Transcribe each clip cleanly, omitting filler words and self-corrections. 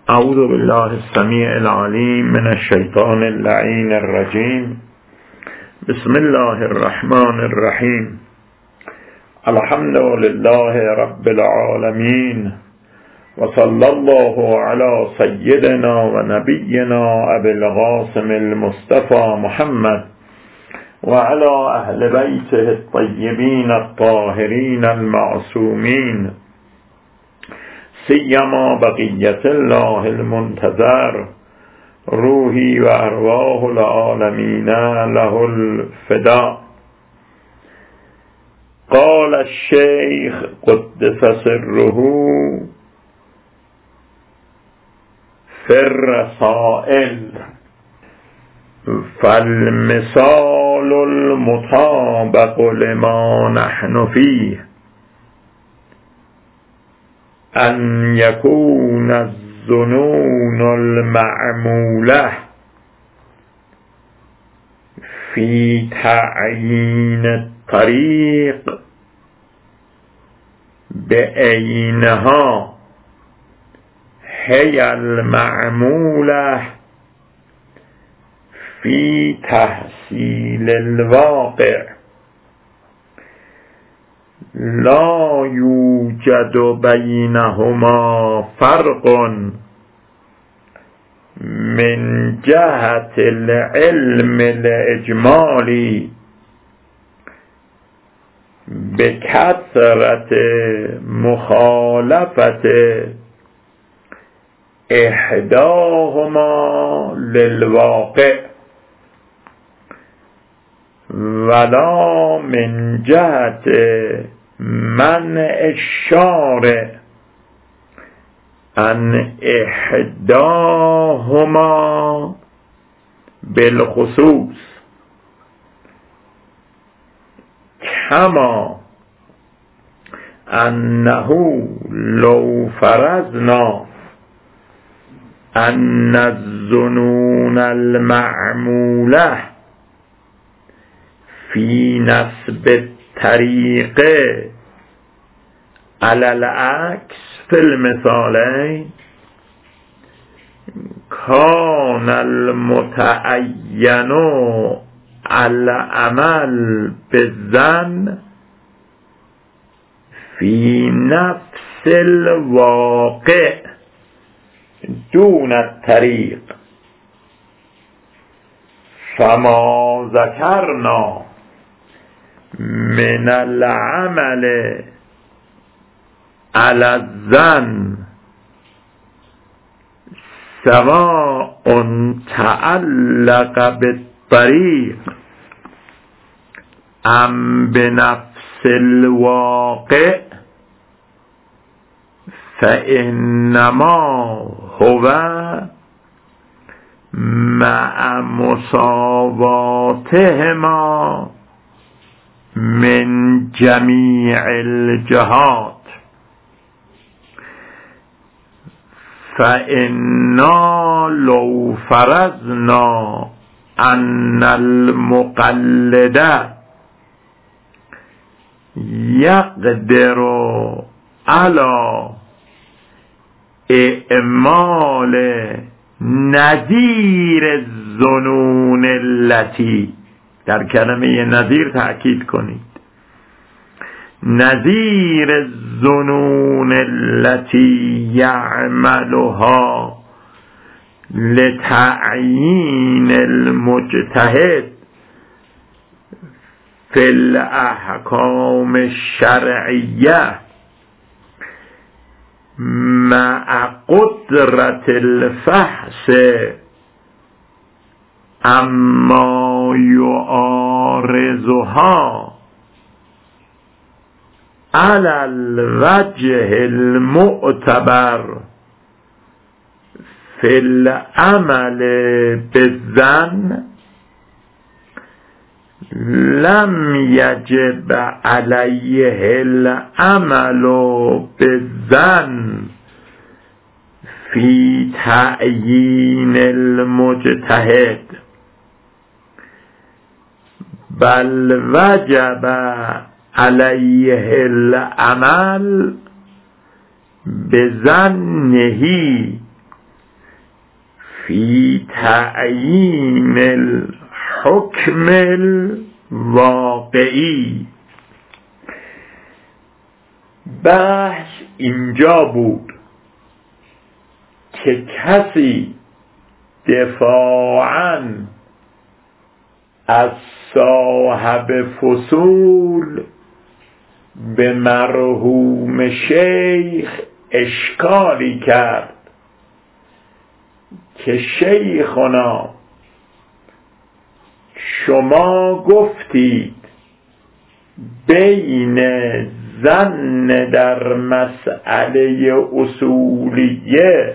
اعوذ بالله السمیع العلیم من الشیطان اللعین الرجیم. بسم الله الرحمن الرحیم. الحمد لله رب العالمین و صلی الله علی سیدنا و نبینا ابی القاسم المصطفى محمد و علی اهل بیته الطیبین الطاهرین المعصومین، سیما بقیت الله المنتظر، روحی و ارواح العالمین له الفدا. قال الشیخ قدس سره فی الرسائل: فالمثال المطابق لما نحن فيه ان يكون الظنون المعمولة في تعيين الطريق بعينها هي المعمولة في تحصيل الواقع، لا يوجد بينهما فرق من جهة العلم الإجمالي بكثرة مخالفة إحداهما للواقع، ولا من جهة منع الشارع عن إحداهما بالخصوص، كما أنه لو فرضنا أن الظنون المعمولة في نسب الطريق على العكس في المثالين، كان المتعين العمل بالظن في نفس الواقع دون الطريق، فما ذكرنا من العمل على الظن سواء تعلق بالطريق أم بنفس الواقع، فإنما هو مع مساواتهما من جميع الجهات، فإنا لو فرضنا أن المقلد يقدر على إعمال نظیر الظنون التي، در کلمه نظیر تأکید کنید، نظیر الظنون التي يعملها لتعیین المجتهد في الأحكام الشرعية مع قدرة الفحص اما يعارضها على الوجه المعتبر في العمل بالظن، لم يجب عليه العمل بالظن في تعيين المجتهد، بل وجب عليه العمل بظنه فی تعیین الحکم الواقعی. بحث اینجا بود که کسی دفاعاً از صاحب فصول به مرحوم شیخ اشکالی کرد که شیخنا شما گفتید بین ظن در مسئله اصولیه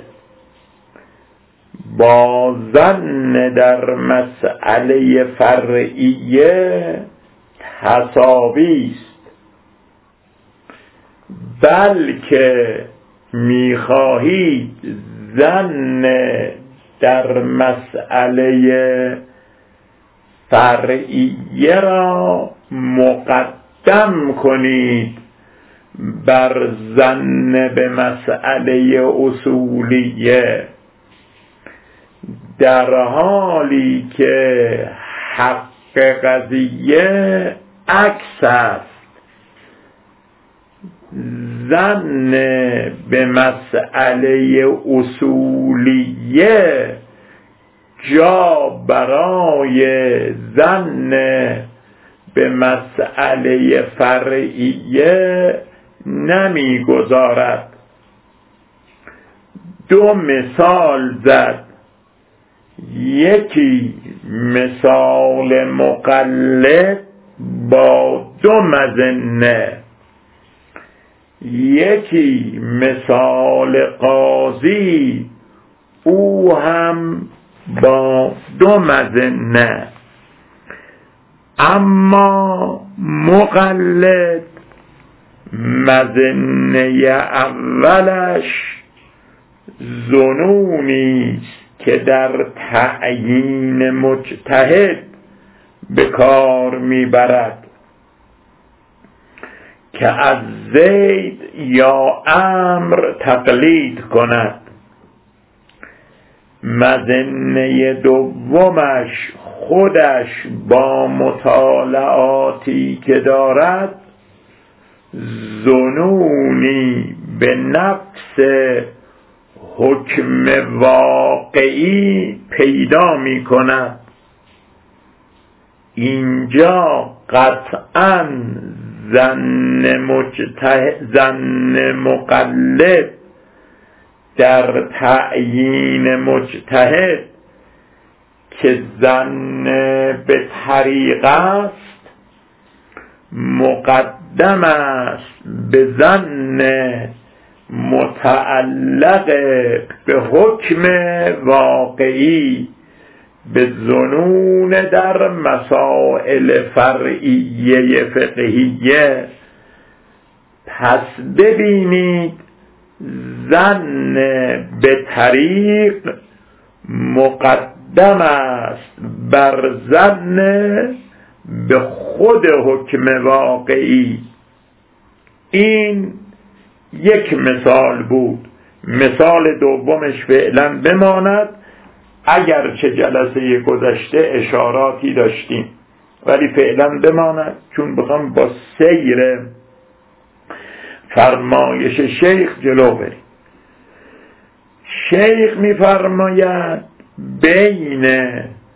با ظن در مسئله فرعیه تساوی است، بلکه میخواهید ظن در مسئله فرعیه را مقدم کنید بر ظن به مسئله اصولیه، در حالی که حق قضیه عکس است. ظن به مسئله اصولیه جا برای ظن به مسئله فرعیه نمیگذارد. دو مثال زد، یکی مثال مقلد با دو مظنه، یکی مثال قاضی او هم با دو مظنه. اما مقلد مظنه اولش ظنونی که در تعیین مجتهد به کار میبرد که از زید یا عمرو تقلید کند. مظنه دومش خودش با مطالعاتی که دارد ظنونی به نفس حکم واقعی پیدا می کند. اینجا قطعاً ظن مقلد در تعیین مجتهد که ظن به طریق است مقدم است به ظن متعلق به حکم واقعی، به ظنون در مسائل فرعیه فقهیه. پس ببینید ظن به طریق مقدم است بر ظن به خود حکم واقعی. این یک مثال بود. مثال دومش فعلا بماند، اگرچه جلسه گذشته اشاراتی داشتیم ولی فعلا بماند، چون بخوام با سیر فرمایش شیخ جلو بریم. شیخ می‌فرماید بین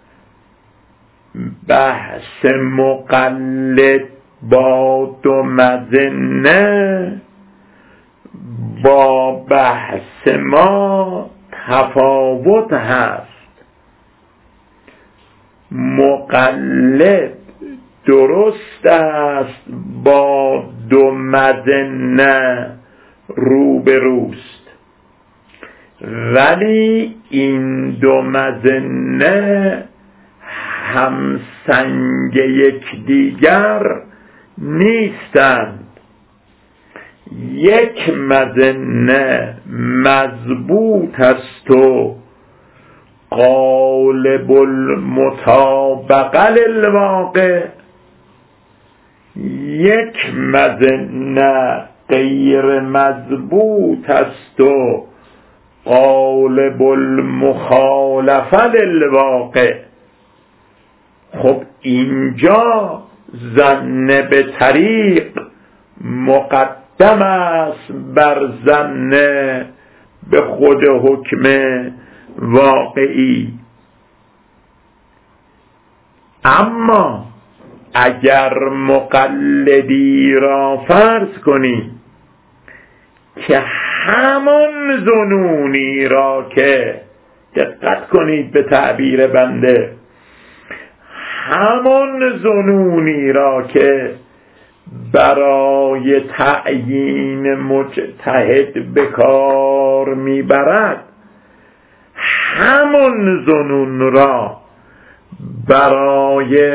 بحث مقلد با دو مظنه با بحث ما تفاوت هست. مقلد درست است با دو مظنه روبروست، ولی این دو مظنه همسنگ یکدیگر نیستند. یک مظنه مضبوط است و غالب المطابقه للواقع، یک مظنه غیر مضبوط است و غالب المخالفه للواقع. خب اینجا ظن به طریق مقدم است بر ظن به خود حکم واقعی. اما اگر مقلدی را فرض کنی که همان ظنونی را که، دقت کنید به تعبیر بنده، همان ظنونی را که برای تعیین مجتهد به کار میبرد، همان ظنون را برای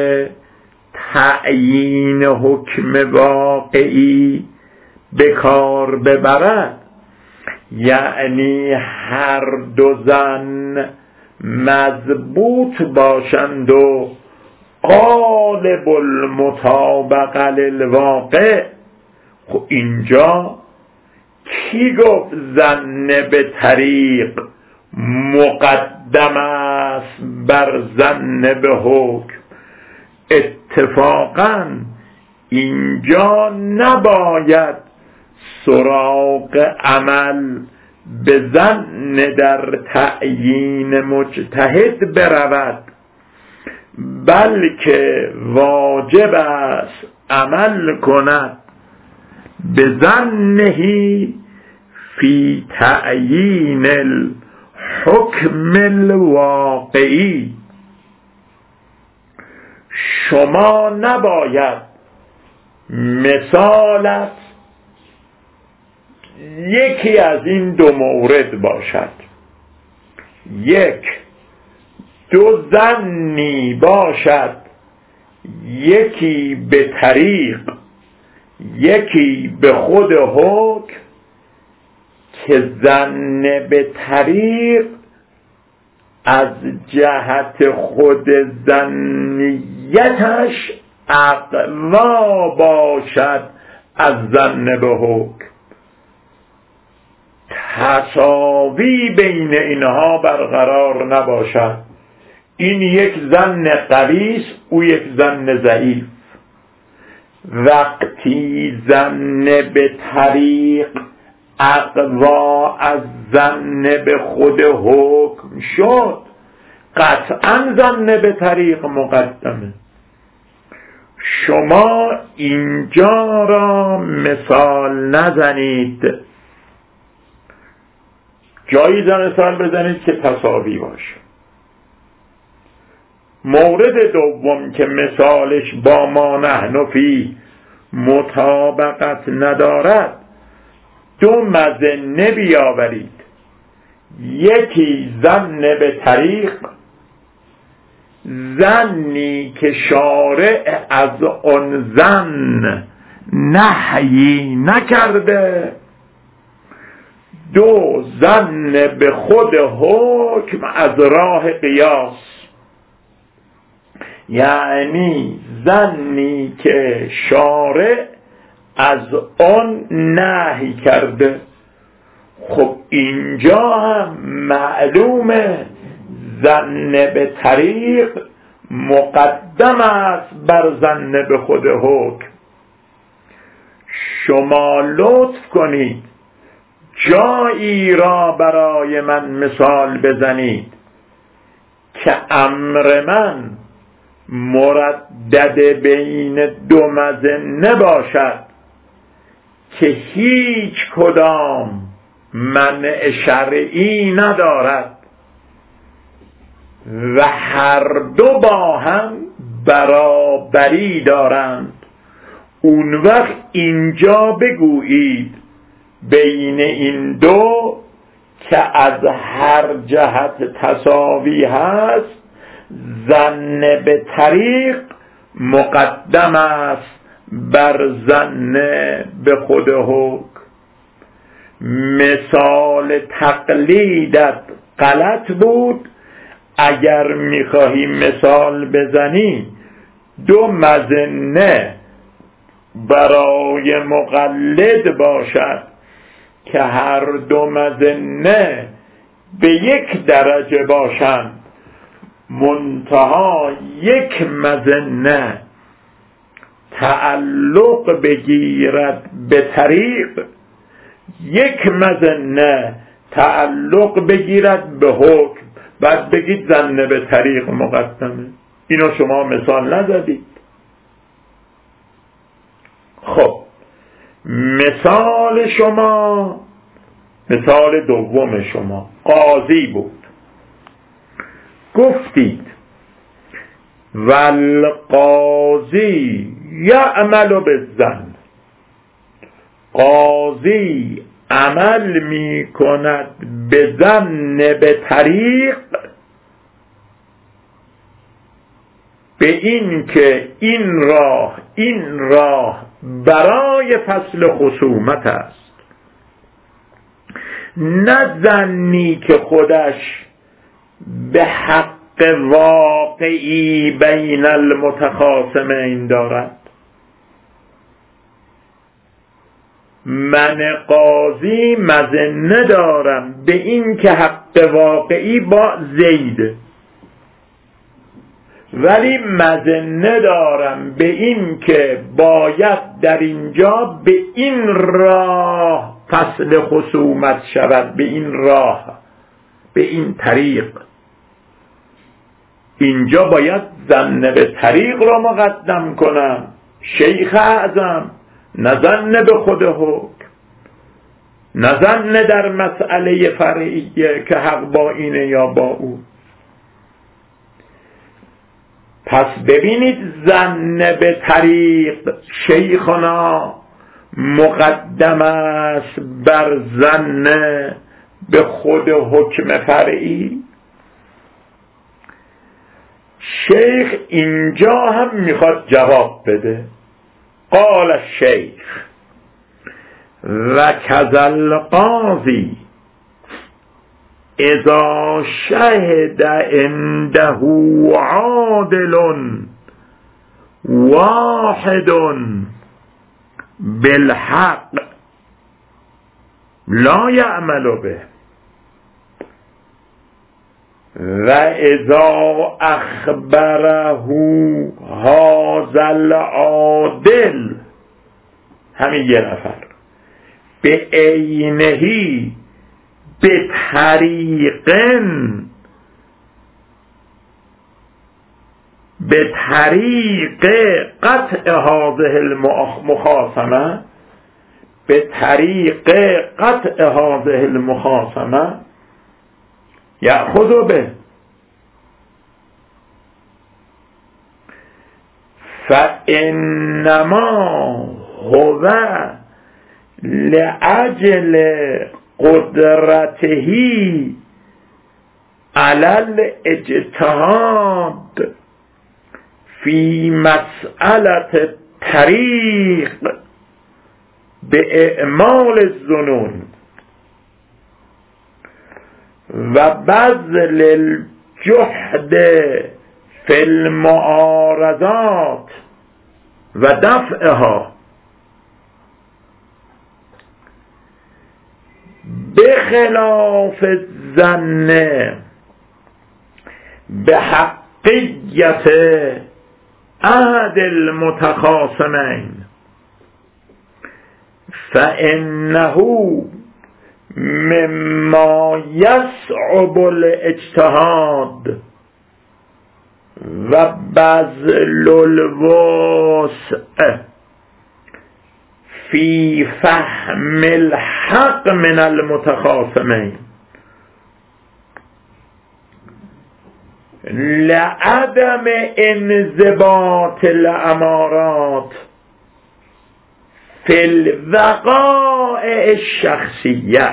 تعیین حکم واقعی به کار ببرد، یعنی هر دو ظن مضبوط باشند و غالب المطابقه للواقع. خب اینجا کی گفت ظن به طریق مقدم است بر ظن به حکم؟ اتفاقا اینجا نباید سراغ عمل به ظن در تعیین مجتهد برود، بلکه واجب است عمل کند به ظنه فی تعیین الحکم الواقعی. شما نباید مثالت یکی از این دو مورد باشد، یک دو ظنی باشد، یکی به طریق یکی به خود حکم، که ظن به طریق از جهت خود ظنیتش اقوا باشد از ظن به حکم، تساوی بین اینها برقرار نباشد. این یک ظن قوی است، او یک ظن ضعیف. وقتی ظن به طریق اقوا از ظن به خود حکم شد، قطعا ظن به طریق مقدمه. شما اینجا را مثال نزنید، جایی مثال بزنید که تساوی باشه. مورد دوم که مثالش با ما نحن فی مطابقت ندارد، دو مظنه بیاورید، یکی ظن به طریق، ظنی که شارع از آن ظن نهی نکرده، دو ظن به خود حکم از راه قیاس، یعنی ظنی که شارع از آن نهی کرده. خب اینجا هم معلومه ظن به طریق مقدم است بر ظن به خود حکم. شما لطف کنید جایی را برای من مثال بزنید که امر من مردد بین دو مظنه باشد که هیچ کدام منع شرعی ندارد و هر دو با هم برابری دارند. اون وقت اینجا بگویید بین این دو که از هر جهت تساوی هست، ظن به طریق مقدم است بر ظن به خود حکم. مثال تقلیدت غلط بود. اگر میخواهی مثال بزنی دو مظنه برای مقلد باشد که هر دو مظنه به یک درجه باشند، منتها یک مظنه تعلق بگیرد به طریق، یک مظنه تعلق بگیرد به حکم، بعد بگید ظن به طریق مقدمه. اینو شما مثال نزدید. خب مثال شما، مثال دوم شما قاضی بود. گفتید والقاضی یعمل بالظن، قاضی عمل می کند به ظن به طریق، به این که این راه برای فصل خصومت است، نه ظنی که خودش به حق واقعی بین المتخاصمین دارد. من قاضی مظنه دارم به این که حق واقعی با زید، ولی مظنه دارم به این که باید در اینجا به این راه فصل خصومت شود، به این راه، به این طریق. اینجا باید ظن به طریق را مقدم کنم، شیخ اعظم، نه ظن به خود حکم، نه ظن در مسئله فرعیه که حق با اینه یا با او. پس ببینید ظن به طریق شیخنا مقدم است بر ظن به خود حکم فرعی. شیخ اینجا هم میخواد جواب بده. قال الشیخ و کذل قاضی اذا شهد عنده عادل واحد بالحق لا یعمل به، و اذا اخبره هذا العادل، همین یه نفر، به عینهی به طریق قطع هذه المخاصمه، به طریق قطع هذه المخاصمه یأخذ به، فإنما هو لأجل قدرته على الاجتهاد في مسألة الطريق بإعمال الظنون و بذل الجهد في المعارضات و دفعها، بخلاف الظن بحقیت احد المتخاصمین، فإنه مما يصعب الاجتهاد و بذل الوسع في فهم الحق من المتخاصمين لعدم انضباط الامارات في الوقائع الشخصیه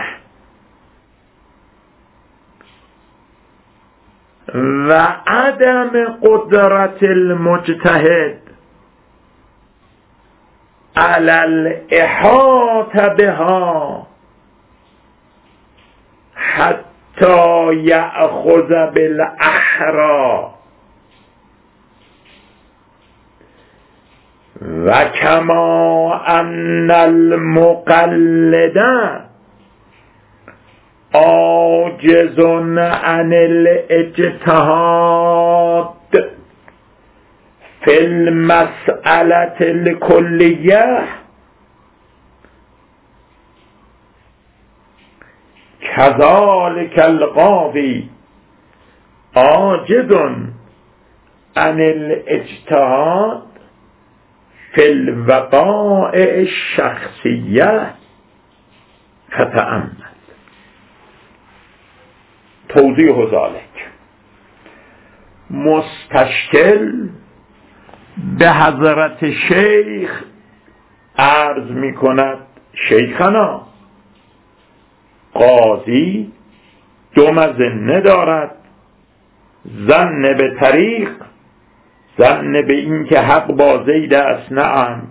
و عدم قدرت المجتهد على الاحاطه بها حتی یأخذ بالاحرى، و کما ان المقلد عاجز عن الاجتهاد فی المسألة الکلیه کذالک القاضی عاجز عن الاجتهاد فی الوقائع الشخصیه فتأمل. توضیح ذلک، مستشکل به حضرت شیخ عرض می کند شیخنا قاضی دو مظنه دارد، ظن به طریق، ظن به این که حق با زید است نه امر.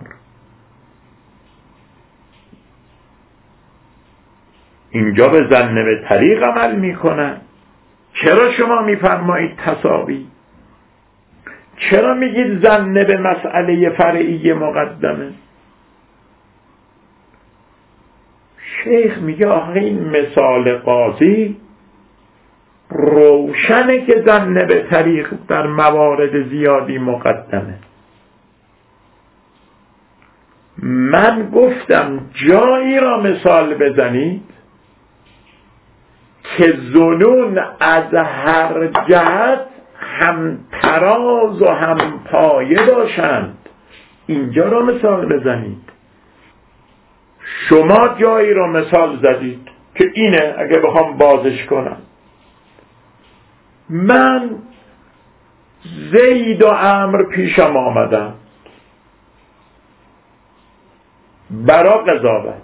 اینجا به ظن به طریق عمل می کند. چرا شما می فرمایید تساوی؟ چرا میگید ظن به مسئله فرعی مقدمه؟ شیخ میگه آخه این مثال قاضی روشنه که ظن به طریق در موارد زیادی مقدمه. من گفتم جایی را مثال بزنید که ظنون از هر جهت هم تراز و هم پایه باشند، اینجا را مثال بزنید. شما جایی را مثال زدید که اینه، اگه بخوام بازش کنم من زید و عمرو پیشم آمدم برا قضاوت.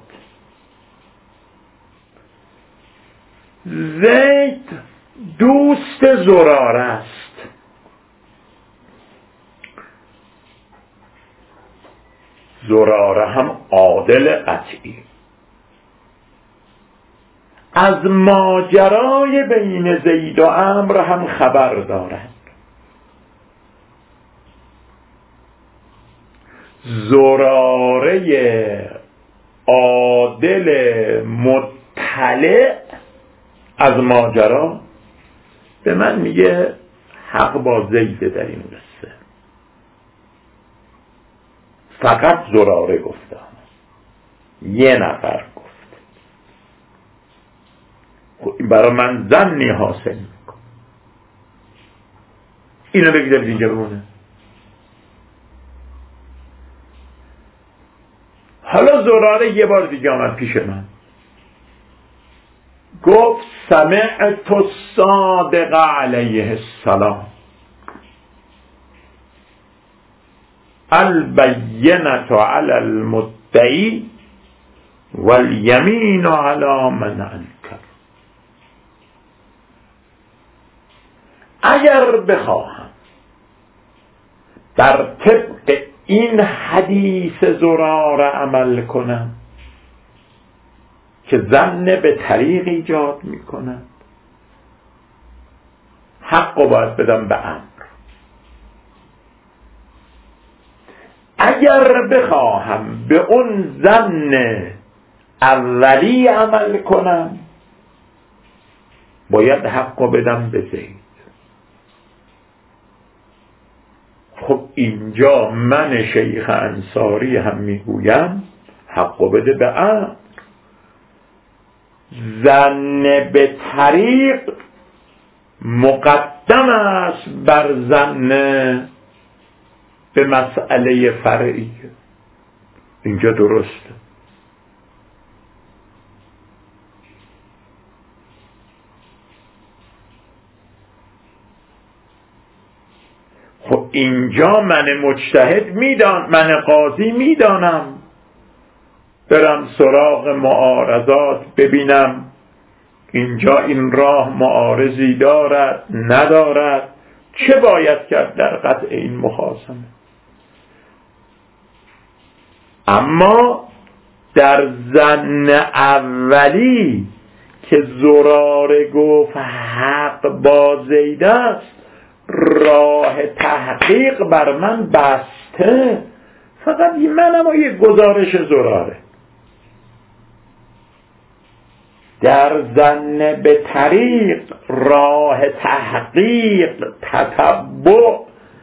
زید دوست زراره است، زراره هم عادل قطعی، از ماجرای بین زید و عمرو هم خبر دارد. زراره عادل مطلع از ماجرا به من میگه حق با زیده در این قصه. فقط زراره گفته، یه نفر گفت. برای من ظنی حاصل میکن. اینو بگذارید اینجا بمونه. حالا زراره یه بار دیگه آمد پیش من گفت سمعت الصادق علیه السلام البینة علی المدعی والیمین علی من انکر. اگر بخواهم در طبق این حدیث زراره عمل کنم که ظن به طریق ایجاد می کند، حق رو باید بدم به امر. اگر بخواهم به اون ظن اولی عمل کنم باید حق رو بدم به زید. خب اینجا من شیخ انصاری هم میگویم حق رو بده به امر. ظن به طریق مقدم است بر ظن به مسئله فرعی. اینجا درسته. خب اینجا من مجتهد من قاضی میدانم برم سراغ معارضات ببینم اینجا این راه معارضی دارد ندارد، چه باید کرد در قطع این مخاصمه. اما در ظن اولی که زراره گفت حق با زید است، راه تحقیق بر من بسته. فقط منم و یک گزارش زراره. در ظن به طریق راه تحقیق تتبع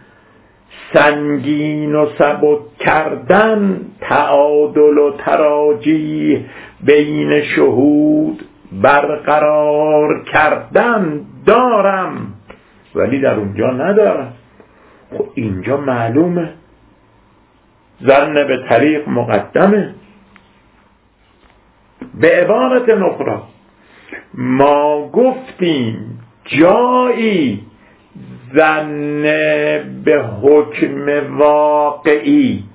سنگین و سبک کردن تعادل و تراجیح بین شهود برقرار کردن دارم ولی در اونجا ندارم. خب اینجا معلومه ظن به طریق مقدمه. به عبارت نخرى ما گفتیم جایی ظن به حکم واقعی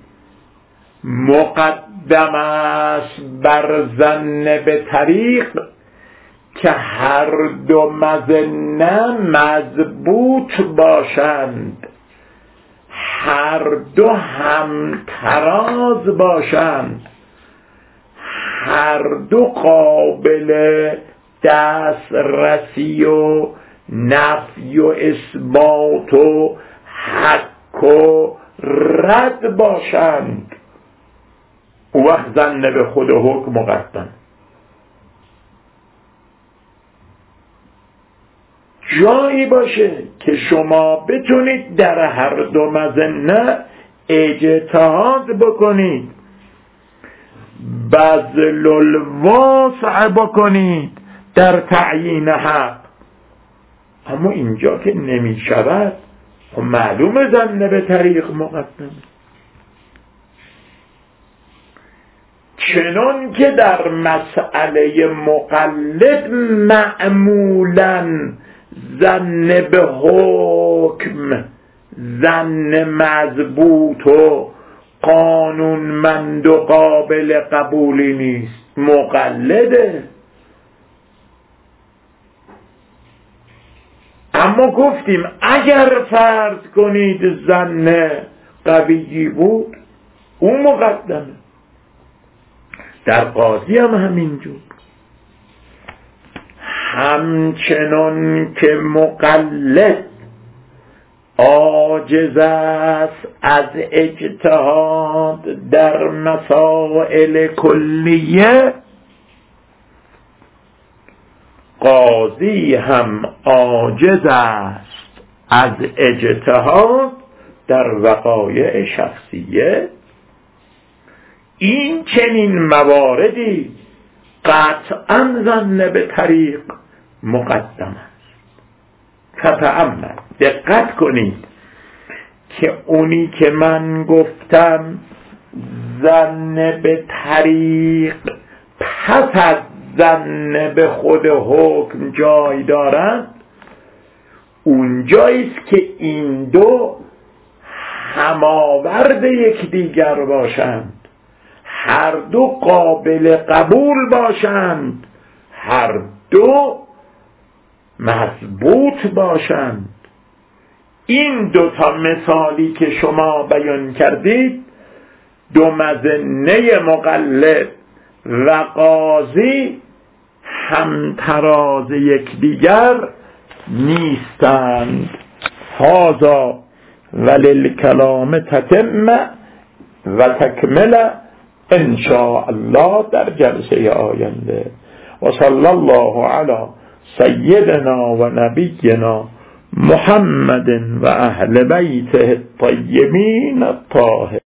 مقدم است بر ظن به طریق که هر دو مظنه مضبوط باشند، هر دو همتراز باشند، هر دو قابل دسترسی و نفی و اثبات و حق و رد باشند. او وقت ظن به خود حکم مقدم. جایی باشه که شما بتونید در هر دو مظنه اجتهاد بکنید، بذل الوسع بکنید در تعیین حق، اما اینجا که نمی شود خب معلومه ظن به طریق مقدمه. چنان که در مسئله مقلد معمولاً ظن به حکم ظن مضبوط و قانونمند و قابل قبولی نیست، مقلده. اما گفتیم اگر فرض کنید ظن قوی بود اون مقدمه. در قاضی هم همینجور، همچنان که مقلد عاجز است از اجتهاد در مسائل کلیه، قاضی هم عاجز است از اجتهاد در وقایع شخصیه. این چنین مواردی قطعاً ظن به طریق مقدم است. تتأمل، دقت کنید که اونی که من گفتم ظن به طریق پس از ظن به خود حکم جای دارد، اونجاییست که این دو هماورد یکدیگر باشند، هر دو قابل قبول باشند، هر دو مضبوط باشند. این دو تا مثالی که شما بیان کردید، دو مظنه مقلد و قاضی همتراز یکدیگر نیستند. هذا وللکلام تتمه و تکمله ان شاء الله در جلسه آینده. و صلی الله علی سیدنا و نبینا محمد و اهل بیته الطیبین الطاهرین.